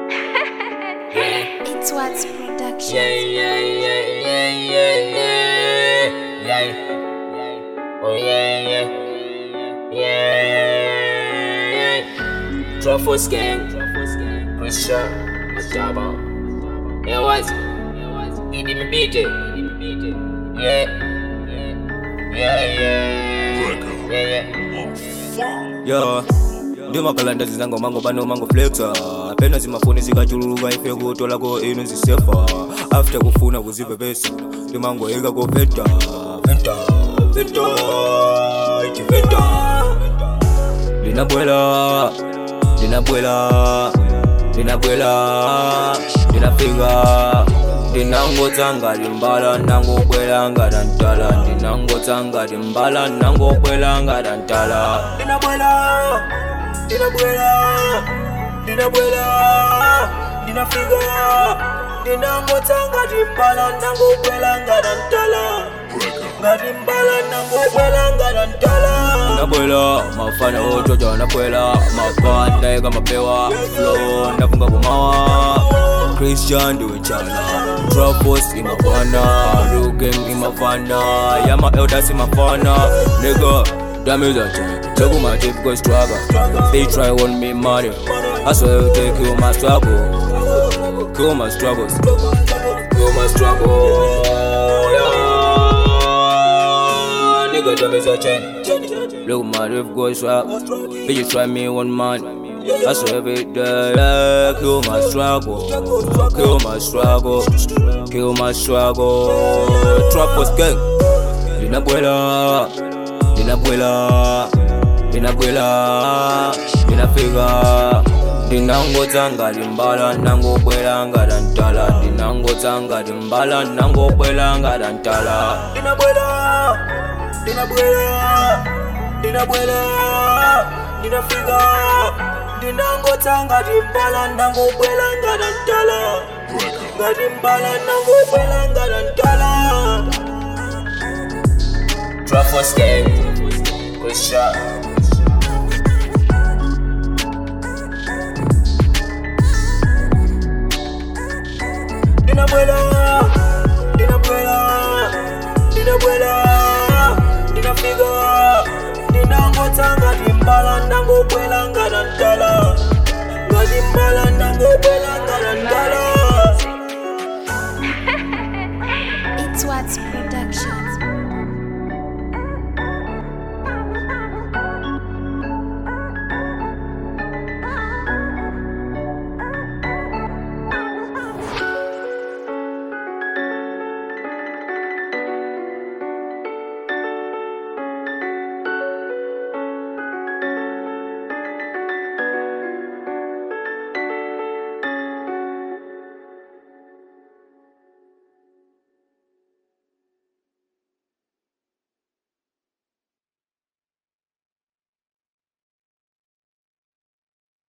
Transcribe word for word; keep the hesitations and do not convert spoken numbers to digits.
It's what's production. Yeah, yeah, yeah, yeah, yeah, yeah, yeah. Oh yeah, yeah, yeah, yeah. Truffles gang, Christian, Mataba. Yeah, what? He didn't beat it. Yeah, yeah, yeah, yeah, yeah. Yo, ndima kalanda zizango mango bano mango flexa. Pena zimafoni zikachuluka ife kutola ko ino zisefa. After kufuna kuzipepesa, ndimango ega ko veta. Veta, veta, iti veta. Linabuela, linabuela, linabuela, linapiga. Dinango tanga limbala nango kwelanga dantala. Dinango tanga limbala nango kwelanga dantala. Dinabuela, dinabuela, dinabuela, dinafiga. Dinango tanga limbala nango kwelanga dantala. Ngadimbala nango kwelanga dantala. Dinabuela, mafana ojojo nabuela, mafana ega mapewa, flow nafunga kumawa. Christian do chana, Truffles in my fana, Rugen in my fana, Yama elders in my fana, nigga, damage that time. Check my typical struggle. They try want me money, I swear you take kill my struggle, kill my struggles, kill my struggle. Yeah, nigga, damage that chain. Look my riff go swag, bitch try me one man. I swear every day, yeah, kill my struggle, kill my struggle, kill my struggle. Truffles gang, Dinabuela, Dinabuela, Dinabuela, Dinafiga. Dinango tanga limbala nango kwelanga dantala. Dinango tanga limbala nango kwelanga dantala. Dinabuela, Dinabuela, Dinabuela, Dinafiga. Dinango tanga dimbala nango kwelanga dantala. Ngadimbala nango kwelanga dantala. Truffles gang, Christian.